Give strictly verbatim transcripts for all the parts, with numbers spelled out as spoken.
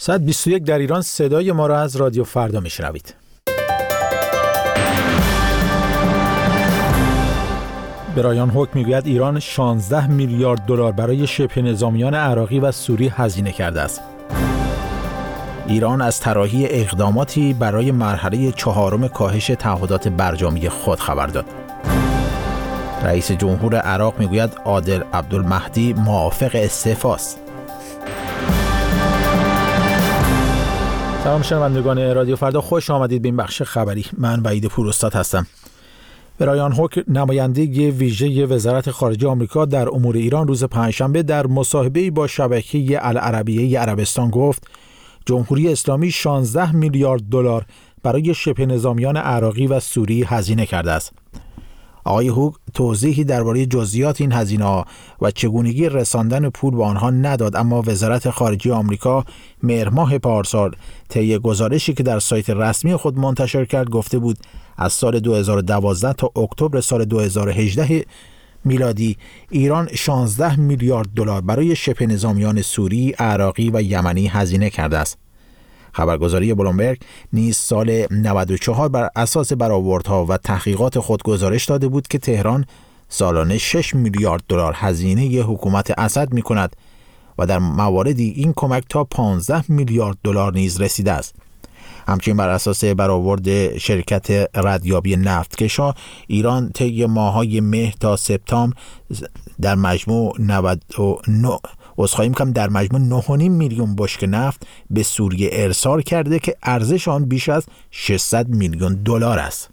ساعت بیست و یک در ایران. صدای ما را از رادیو فردا میشنوید. برایان هوک میگوید ایران شانزده میلیارد دلار برای شبه نظامیان عراقی و سوری هزینه کرده است. ایران از طراحی اقداماتی برای مرحله چهارم کاهش تعهدات برجامی خود خبر داد. رئیس جمهور عراق میگوید عادل عبدالمهدی موافق استعفا است. سلام شنوندگان رادیو فردا، خوش آمدید به این بخش خبری. من وحید پوراستاد هستم. برایان هوک نماینده ویژه وزارت خارجه آمریکا در امور ایران روز پنجشنبه در مصاحبه‌ای با شبکه العربیه عربستان گفت جمهوری اسلامی شانزده میلیارد دلار برای شبه نظامیان عراقی و سوری هزینه کرده است. آقای هوک توضیحی درباره جزئیات این هزینه‌ها و چگونگی رساندن پول به آنها نداد، اما وزارت خارجه آمریکا مهر ماه پارسال طی گزارشی که در سایت رسمی خود منتشر کرد گفته بود از سال دو هزار و دوازده تا اکتبر سال دو هزار و هجده میلادی ایران شانزده میلیارد دلار برای شبه نظامیان سوری، عراقی و یمنی هزینه کرده است. خبرگزاری بلومبرگ نیز سال نود و چهار بر اساس برآوردها و تحقیقات خود گزارش داده بود که تهران سالانه شش میلیارد دلار هزینه حکومت اسد می‌کند و در مواردی این کمک تا پانزده میلیارد دلار نیز رسیده است. همچنین بر اساس برآورد شرکت ردیابی نفتکشا ایران طی ماه‌های مه تا سپتامبر در مجموع نود و نه عذرخواهی می‌کنم در مجموع نه و نیم میلیون بشکه نفت به سوریه ارسال کرده که ارزش آن بیش از ششصد میلیون دلار است.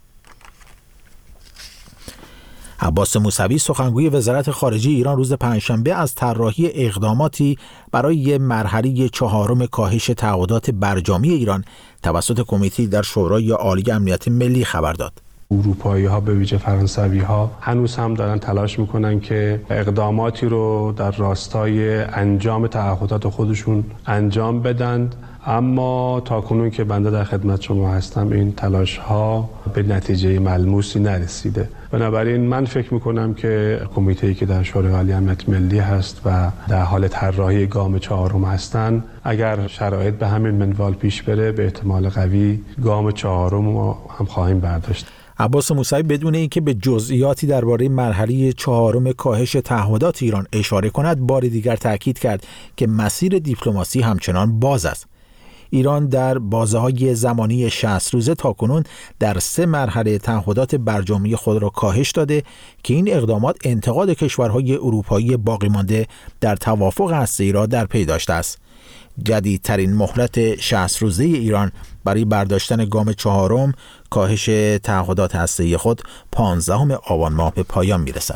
عباس موسوی سخنگوی وزارت خارجه ایران روز پنجشنبه از طراحی اقداماتی برای مرحله چهارم کاهش تعهدات برجامی ایران توسط کمیته در شورای عالی امنیت ملی خبر داد. اروپایی ها به ویژه فرانسوی ها هنوز هم دارن تلاش میکنن که اقداماتی رو در راستای انجام تعهدات خودشون انجام بدن، اما تاکنون که بنده در خدمت شما هستم این تلاش ها به نتیجه ملموسی نرسیده. بنابراین من فکر میکنم که کمیته‌ای که در شورای عالی امنیت ملی هست و در حال طراحی گام چهارم هستن، اگر شرایط به همین منوال پیش بره به احتمال قوی گام چهارم رو هم خواهیم برداشت. عباس موسوی بدون اینکه به جزئیاتی درباره مرحله چهارم کاهش تعهدات ایران اشاره کند بار دیگر تاکید کرد که مسیر دیپلماسی همچنان باز است. ایران در بازه‌های زمانی شصت روزه تاکنون در سه مرحله تعهدات برجامی خود را کاهش داده که این اقدامات انتقاد کشورهای اروپایی باقی مانده در توافق هسته‌ای را در پی داشته است. جدیدترین مهلت شصت روزه ایران برای برداشتن گام چهارم کاهش تعهدات هسته‌ای خود پانزدهم آبان ماه به پایان می‌رسد.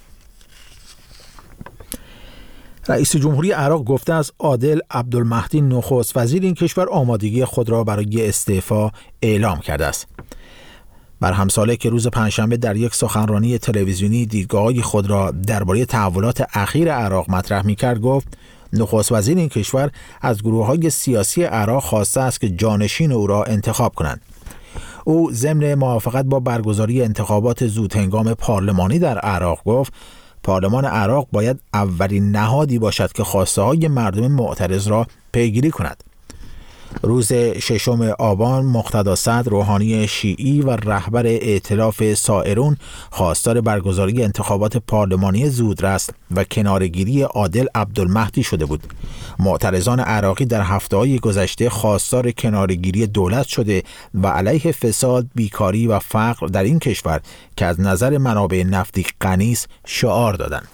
رئیس جمهوری عراق گفته است عادل عبدالمهدی نخست وزیر این کشور آمادگی خود را برای استعفا اعلام کرده است. بر همساله که روز پنجشنبه در یک سخنرانی تلویزیونی دیدگاه‌های خود را درباره تحولات اخیر عراق مطرح می‌کرد گفت نخست وزیر این کشور از گروه‌های سیاسی عراق خواسته است که جانشین او را انتخاب کنند. او ضمن موافقت با برگزاری انتخابات زودهنگام پارلمانی در عراق گفت پارلمان عراق باید اولین نهادی باشد که خواسته‌های مردم معترض را پیگیری کند. روز ششم آبان مقتدا صدر روحانی شیعی و رهبر ائتلاف سائرون خواستار برگزاری انتخابات پارلمانی زودرس و کنارگیری عادل عبدالمهدی شده بود. معترضان عراقی در هفته‌های گذشته خواستار کنارگیری دولت شده و علیه فساد، بیکاری و فقر در این کشور که از نظر منابع نفتی غنی است شعار دادند.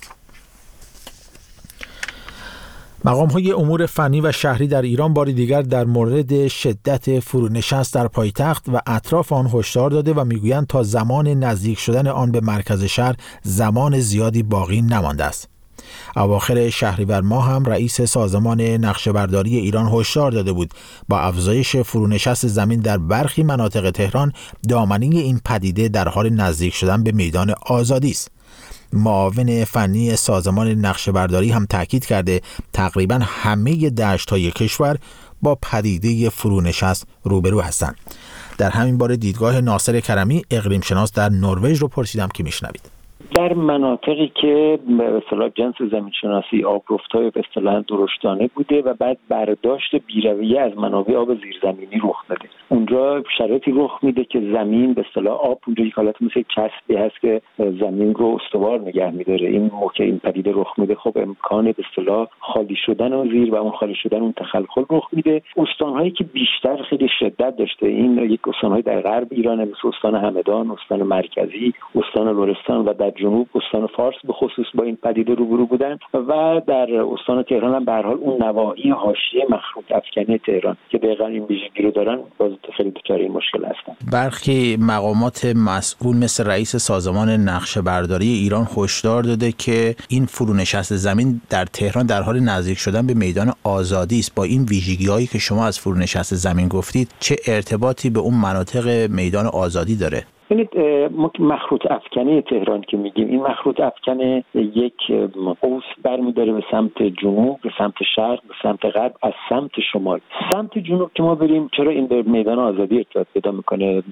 مقام‌های امور فنی و شهری در ایران بار دیگر در مورد شدت فرونشست در پایتخت و اطراف آن هشدار داده و میگویند تا زمان نزدیک شدن آن به مرکز شهر زمان زیادی باقی نمانده است. اواخر شهریور ماه هم رئیس سازمان نقشه‌برداری ایران هشدار داده بود با افزایش فرونشست زمین در برخی مناطق تهران دامنه این پدیده در حال نزدیک شدن به میدان آزادی است. معاون فنی سازمان نقشه‌برداری هم تاکید کرده تقریباً همه دشت‌های کشور با پدیده فرونشست روبرو هستند. در همین باره دیدگاه ناصر کرمی اقلیم شناس در نروژ رو پرسیدم که میشنوید. در مناطقی که به اصطلاح جنس زمین شناسی آبرفت‌های به اصطلاح درشتانه بوده و بعد برداشت بی‌رویه از منابع آب زیرزمینی رخ داده. اونجا شرایطی رخ میده که زمین به اصطلاح آب اونجا یک حالت مثل چسبی هست که زمین رو استوار نگه می‌داره. این موقع این پدیده رخ میده خب امکان به اصطلاح خالی شدن اون زیر و اون خالی شدن اون تخلخل رخ میده. استان‌هایی که بیشتر خیلی شدت داشته این یک استان‌های در غرب ایران مثل استان همدان، استان مرکزی، استان لرستان و در جنوب استان فارس به خصوص با این پدیده روبرو بودن و در استان تهران هم به هر حال اون نواحی حاشیه مخروط افکنی تهران که دقیقاً این ویژگی رو دارن باز خیلی دچار این مشکل هستن. برخی مقامات مسئول مثل رئیس سازمان نقشه‌برداری ایران هشدار داده که این فرونشست زمین در تهران در حال نزدیک شدن به میدان آزادی است. با این ویژگی‌هایی که شما از فرونشست زمین گفتید چه ارتباطی به اون مناطق میدان آزادی داره؟ ببینید مخروط افکنه تهران که میگیم این مخروط افکنه یک قوس برمی‌داره به سمت جنوب، به سمت شرق، به سمت غرب، از سمت شمال. سمت جنوب که ما بریم چرا این به میدان آزادی ارتباط پیدا میکنه؟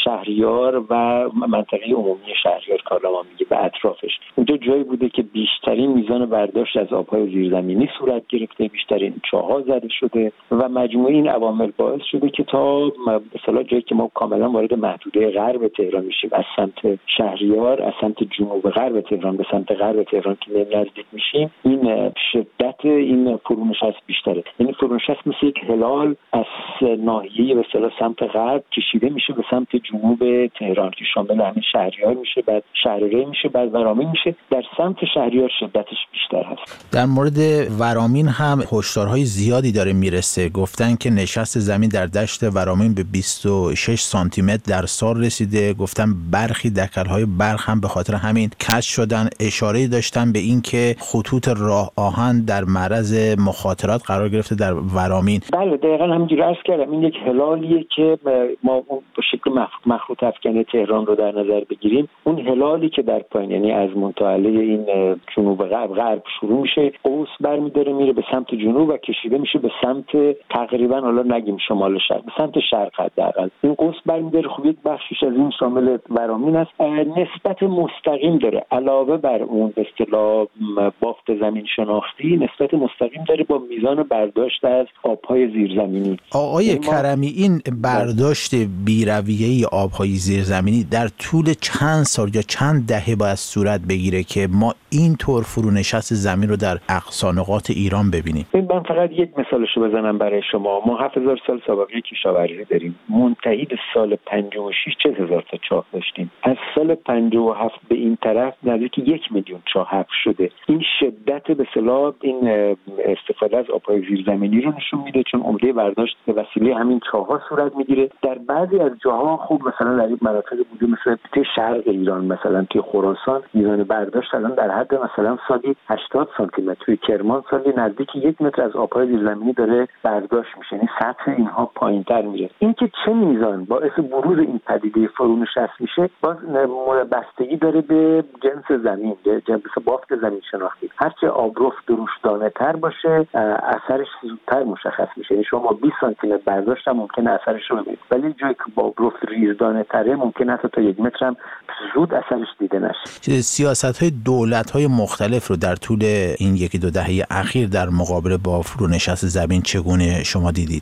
شهریار و منطقه عمومی شهریار کارلما میگه به اطرافش اونجا جایی بوده که بیشترین میزان برداشت از آب‌های زیرزمینی صورت گرفته، بیشترین چاه‌ها زده شده و مجموع این عوامل باعث شده که تا به اصطلاح جایی که ما کاملا وارد محدوده غرب تهران میشیم از سمت شهریار، از سمت جنوب غرب تهران به سمت غرب تهران که نزدیک میشیم این شدت این فرونشست بیشتره. یعنی فرونشست مثل یک هلال از ناحیه به اصطلاح سمت غرب کشیده میشه به سمت جنوب تهران که شامل همین شهریار میشه، بعد شهرره میشه، بعد ورامین میشه. در سمت شهریار شدتش بیشتر هست. در مورد ورامین هم هشدارهای زیادی داره میرسه. گفتن که نشست زمین در دشت ورامین به بیست و شش سانتی متر در سال رسیده. گفتن برخی دکل‌های برق هم به خاطر همین کج شدن. اشاره داشتن به این که خطوط راه آهن در معرض مخاطرات قرار گرفته در ورامین. بله دقیقاً همینجوری عرض کردم. این یک هلالیه که ما به شکل مخروط افکنه تهران رو در نظر بگیریم. اون هلالی که در پایین یعنی از منطقه این جنوب غرب غرب شروع میشه، قوس برمی‌داره میره به سمت جنوب و کشیده میشه به سمت تقریبا حالا نگیم شمال شرق، به سمت شرق حداقل. این قوس برمی‌داره خب یک بخشش از این شامل ورامین است. نسبت مستقیم داره علاوه بر اون به اصطلاح بافت زمین شناختی نسبت مستقیم داره با میزان برداشت از آب‌های زیرزمینی. آقای کرمی این برداشت بی‌رویه آب‌های زیرزمینی در طول چند سال یا چند دهه باید صورت بگیره که ما این طور فرونشست زمین رو در اقصا نقاط ایران ببینیم؟ من فقط یک مثالشو بزنم برای شما. ما هفت هزار سال سابقه کشاورزی داریم. منتهی به سال پنجاه و شش چهل هزار تا چاه داشتیم. از سال پنجاه و هفت به این طرف نزدیک یک میلیون چاه حفر شده. این شدت به اصطلاح این استفاده از آب‌های زیرزمینی رو نشون میده چون عمده برداشت به وسیله همین چاه‌ها صورت میگیره. در بعضی از جاها خوب مثلا در این مناطق بوده مثل توی شرق ایران مثلا توی خراسان میزان برداشت الان در حد مثلا سالی هشتاد سانتی متر، توی کرمان سالی نزدیک یک متر از آب‌های زیرزمینی داره برداشت میشه. یعنی سطح اینها پایین‌تر میره. اینکه چه میزان باعث بروز این پدیده فرونشست میشه باز بستگی داره به جنس زمین، به جنس بافت زمین شناختی. هرچه آبرفت دروشدانه تر باشه اثرش زودتر مشخص میشه. یعنی شما بیست سانتی متر برداشت هم ممکنه اثرش رو ببینید، ولی جایی که آبرفت ریزدانه تره ممکنه حتی تا یک متر هم زود اثرش دیده نشه. سیاست‌های دولت‌های مختلف رو در طول این یکی دو دهه اخیر در مقابله با فرونشست زمین چگونه شما دیدید؟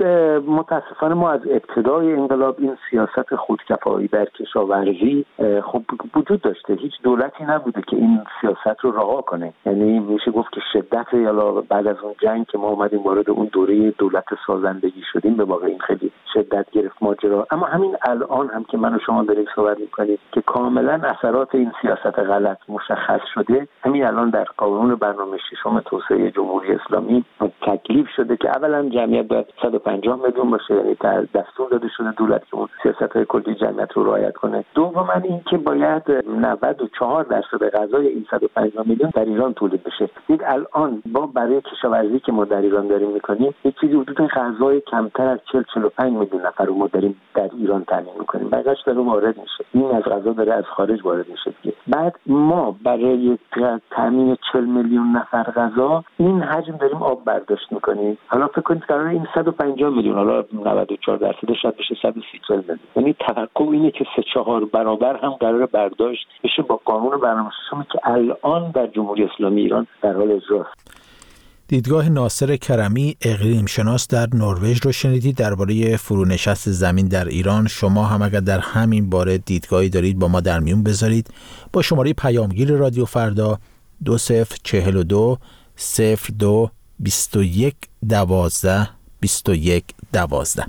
متاسفانه ما از ابتدای انقلاب این سیاست خودکفایی در کشاورزی خب وجود داشته. هیچ دولتی نبوده که این سیاست رو رها کنه. یعنی میشه گفت که شدت یا بعد از اون جنگ که ما اومدیم وارد اون دوره دولت سازندگی شدیم به واقع این خیلی شدت گرفت ماجرا. اما همین الان هم که من و شما داریم صحبت می‌کنیم که کاملا اثرات این سیاست غلط مشخص شده، همین الان در قانون برنامه ششم توسعه جمهوری اسلامی تکلیف شده که اولا جمعیت باید صد و پنجاه میلیون باشه، یعنی در دستور داده شده دولت که اون سیاست‌های کلی جمعیت رو رعایت کنه. دوما این که باید نود و چهار درصد غذای این صد و پنجاه میلیون در ایران تولید بشه. دید الان با برای کشاورزی که ما در ایران داریم می‌کنیم یک چیزی حدود غذای کمتر از چهل تا چهل و پنج میلیون نفر رو ما داریم در ایران تامین میکنیم، بقیه‌اش داره وارد میشه. این از غذا داره از خارج وارد میشه دیگه. بعد ما برای تامین چهل میلیون نفر غذا این حجم داریم آب برداشت میکنیم. حالا فکر کنید قرار این صد و پنجاه میلیون، حالا نود و چهار درصد شاید بشه صد و سی میلیون. یعنی توقع اینه که سه چهار برابر هم قرار برداشت بشه با قانون برنامه‌ریزی که الان در جمهوری اسلامی ایران در حال اجراست. دیدگاه ناصر کرمی، اقلیم شناس در نروژ رو شنیدید درباره فرونشست زمین در ایران. شما هم اگر در همین باره دیدگاهی دارید با ما در میون بذارید با شماره پیامگیر رادیو فردا دو صفر چهل و دو صفر دو بیست و یک دوازده بیست و یک دوازده.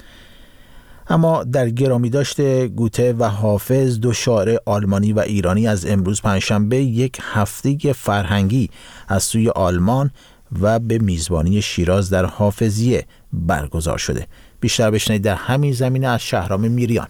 اما در گرامی داشته گوته و حافظ، دو شاعر آلمانی و ایرانی، از امروز پنجشنبه یک هفته فرهنگی از سوی آلمان و به میزبانی شیراز در حافظیه برگزار شده. بیشتر بشنوید در همین زمینه از شهرام میریان.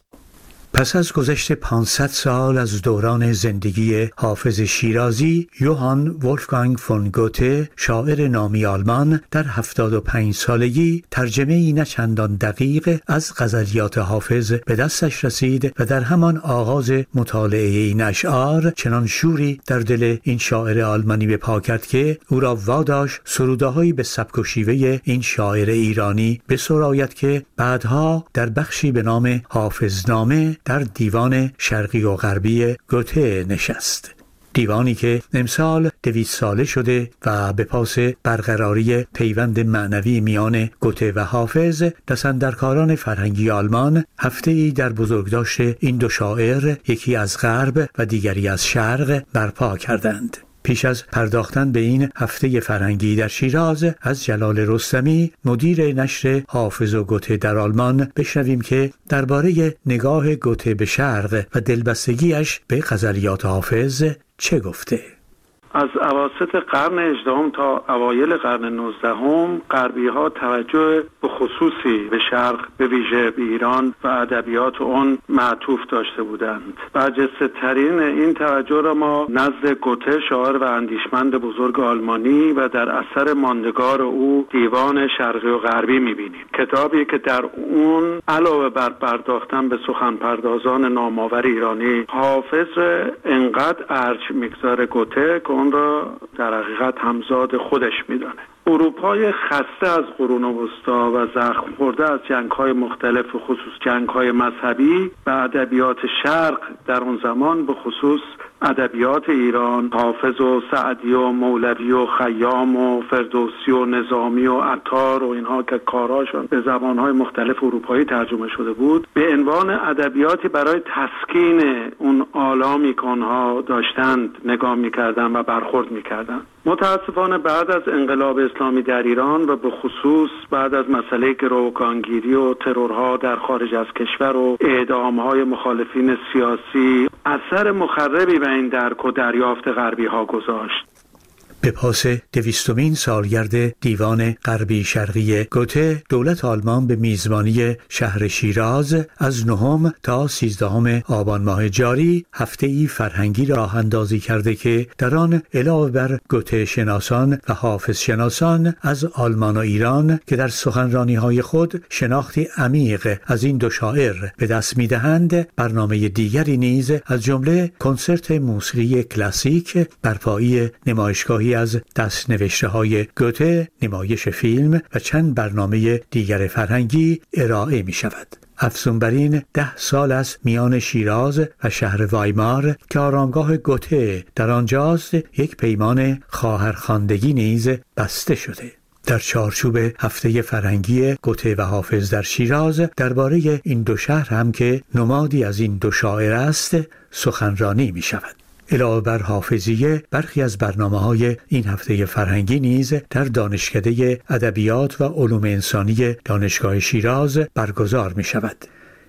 پس از گذشت پانصد سال از دوران زندگی حافظ شیرازی، یوهان ولفگانگ فون گوته، شاعر نامی آلمان، در هفتاد و پنج سالگی ترجمه‌ای نه چندان دقیق از غزلیات حافظ به دستش رسید و در همان آغاز مطالعه این اشعار چنان شوری در دل این شاعر آلمانی به پا کرد که او را واداشت سروده‌هایی به سبک و شیوه این شاعر ایرانی بسراید که بعدها در بخشی به نام حافظنامه در دیوان شرقی و غربی گوته نشست. دیوانی که امسال دویست ساله شده و به پاس برقراری پیوند معنوی میان گوته و حافظ، دستاندرکاران فرهنگی آلمان هفته‌ای در بزرگداشت این دو شاعر، یکی از غرب و دیگری از شرق، برپا کردند. پیش از پرداختن به این هفته فرهنگی در شیراز، از جلال رستمی، مدیر نشر حافظ و گوته در آلمان، بشنویم که درباره نگاه گوته به شرق و دلبستگیش به غزلیات حافظ چه گفته. از اواسط قرن هجدهم تا اوایل قرن نوزدهم غربی‌ها توجه به خصوصی به شرق، به ویژه به ایران و ادبیات آن معطوف داشته بودند. برجسته ترین این توجه را ما نزد گوته، شاعر و اندیشمند بزرگ آلمانی، و در اثر ماندگار او دیوان شرقی و غربی می‌بینیم. کتابی که در اون علاوه بر پرداختن به سخن پردازان نامآور ایرانی، حافظ انقدر ارج می‌گذاره گوته که اون را در حقیقت همزاد خودش میدانه. اروپای خسته از قرون وسطا و زخم خورده از جنگ‌های مختلف، خصوص جنگ‌های مذهبی، و ادبیات شرق در اون زمان، به خصوص ادبیات ایران، حافظ و سعدی و مولوی و خیام و فردوسی و نظامی و عطار و اینها که کارهاشون به زبان‌های مختلف اروپایی ترجمه شده بود، به عنوان ادبیاتی برای تسکین اون آلامی که آنها داشتند نگاه می‌کردند و برخورد می‌کردند. متاسفانه بعد از انقلاب اسلامی در ایران و به خصوص بعد از مسئله گروگانگیری و ترورها در خارج از کشور و اعدام‌های مخالفین سیاسی، اثر مخربی به این درک و دریافت غربی‌ها گذاشت. به پاس دویستمین سالگرد دیوان غربی شرقی گوته، دولت آلمان به میزبانی شهر شیراز از نهم تا سیزدهم آبان ماه جاری هفته‌ای فرهنگی راه اندازی کرده که در آن علاوه بر گوته شناسان و حافظ شناسان از آلمان و ایران که در سخنرانی‌های خود شناختی عمیق از این دو شاعر به دست می‌دهند، برنامه دیگری نیز از جمله کنسرت موسیقی کلاسیک، برپایی نمایشگاهی از دست نوشته های گوته، نمایش فیلم و چند برنامه دیگر فرهنگی ارائه می شود. افزون بر این، ده سال است میان شیراز و شهر وایمار که آرامگاه گوته در آنجاست، یک پیمان خواهرخواندگی نیز بسته شده. در چارچوب هفته فرهنگی گوته و حافظ در شیراز، درباره این دو شهر هم که نمادی از این دو شاعر است سخنرانی می شود. علاوه بر حافظیه، برخی از برنامه‌های این هفته فرهنگی نیز در دانشکده ادبیات و علوم انسانی دانشگاه شیراز برگزار می شود.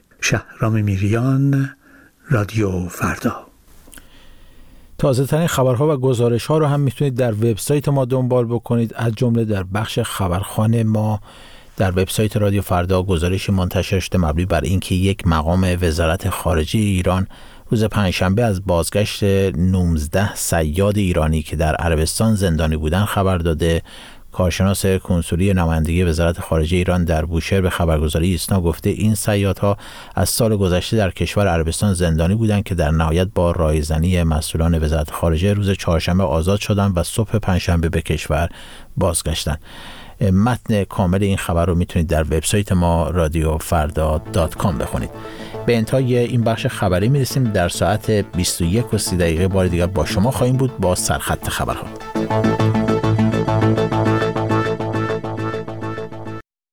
شهرام میریان، رادیو فردا. تازه ترین خبرها و گزارش ها رو هم میتونید در وبسایت ما دنبال بکنید، از جمله در بخش خبرخانه ما در وبسایت رادیو فردا گزارشی منتشر شده مبنی بر اینکه یک مقام وزارت خارجه ایران روز پنجشنبه از بازگشت نوزده صیاد ایرانی که در عربستان زندانی بودن خبر داده. کارشناس کنسولی نمایندگی وزارت خارجه ایران در بوشهر به خبرگزاری ایسنا گفته این صیادها از سال گذشته در کشور عربستان زندانی بودند که در نهایت با رایزنی مسئولان وزارت خارجه روز چهارشنبه آزاد شدند و صبح پنجشنبه به کشور بازگشتند. متن کامل این خبر رو میتونید در وبسایت ما رادیو فردا دات کام بخونید. به انتهای این بخش خبری میرسیم. در ساعت بیست و یک و سی دقیقه بار دیگر با شما خواهیم بود با سرخط خبرها.